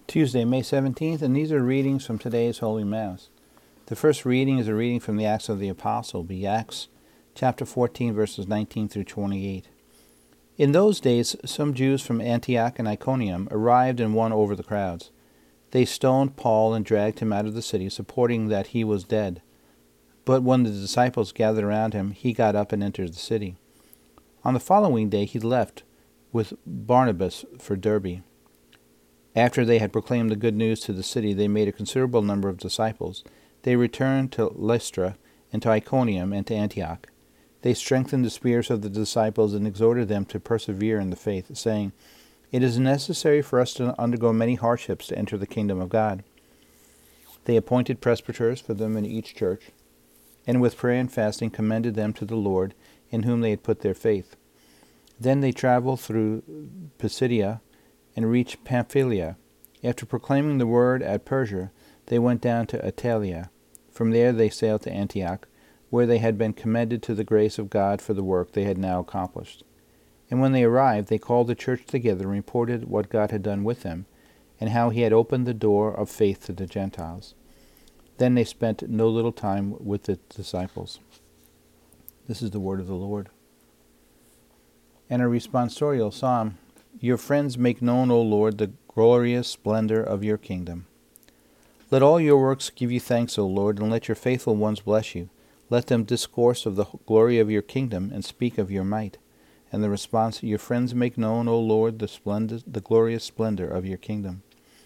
Tuesday, May 17th, and these are readings from today's Holy Mass. The first reading is a reading from the Acts of the Apostle, be Acts chapter 14, verses 19 through 28. In those days, some Jews from Antioch and Iconium arrived and won over the crowds. They stoned Paul and dragged him out of the city, supporting that he was dead. But when the disciples gathered around him, he got up and entered the city. On the following day he left with Barnabas for Derbe. After they had proclaimed the good news to the city, they made a considerable number of disciples. They returned to Lystra, and to Iconium, and to Antioch. They strengthened the spirits of the disciples and exhorted them to persevere in the faith, saying, "It is necessary for us to undergo many hardships to enter the kingdom of God." They appointed presbyters for them in each church, and with prayer and fasting commended them to the Lord, in whom they had put their faith. Then they traveled through Pisidia and reached Pamphylia. After proclaiming the word at Persia, they went down to Attalia. From there they sailed to Antioch, where they had been commended to the grace of God for the work they had now accomplished. And when they arrived, they called the church together and reported what God had done with them, and how he had opened the door of faith to the Gentiles. Then they spent no little time with the disciples. This is the word of the Lord. And a responsorial psalm. Your friends make known, O Lord, the glorious splendor of your kingdom. Let all your works give you thanks, O Lord, and let your faithful ones bless you. Let them discourse of the glory of your kingdom and speak of your might. And the response, your friends make known, O Lord, the glorious splendor of your kingdom.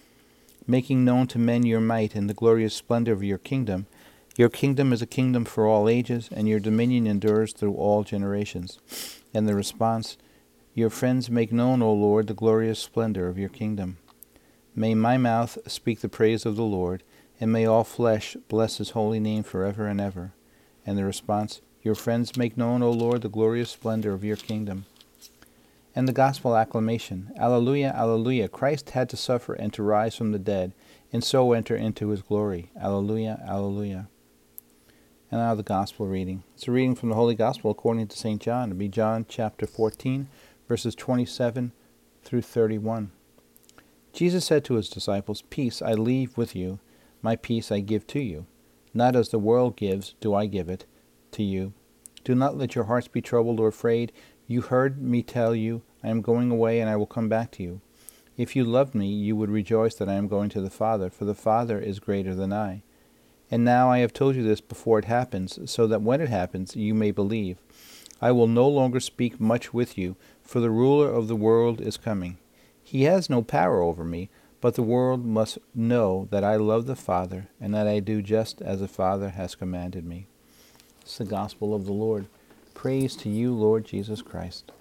Making known to men your might and the glorious splendor of your kingdom is a kingdom for all ages, and your dominion endures through all generations. And the response, your friends make known, O Lord, the glorious splendor of your kingdom. May my mouth speak the praise of the Lord, and may all flesh bless his holy name forever and ever. And the response, your friends make known, O Lord, the glorious splendor of your kingdom. And the gospel acclamation, Alleluia, Alleluia, Christ had to suffer and to rise from the dead, and so enter into his glory. Alleluia, Alleluia. And now the gospel reading. It's a reading from the Holy Gospel according to St. John. It'll be John chapter 14, verses 27 through 31. Jesus said to his disciples, "Peace I leave with you, my peace I give to you. Not as the world gives, do I give it to you. Do not let your hearts be troubled or afraid. You heard me tell you, I am going away and I will come back to you. If you loved me, you would rejoice that I am going to the Father, for the Father is greater than I. And now I have told you this before it happens, so that when it happens, you may believe. I will no longer speak much with you, for the ruler of the world is coming. He has no power over me, but the world must know that I love the Father, and that I do just as the Father has commanded me." It's the gospel of the Lord. Praise to you, Lord Jesus Christ.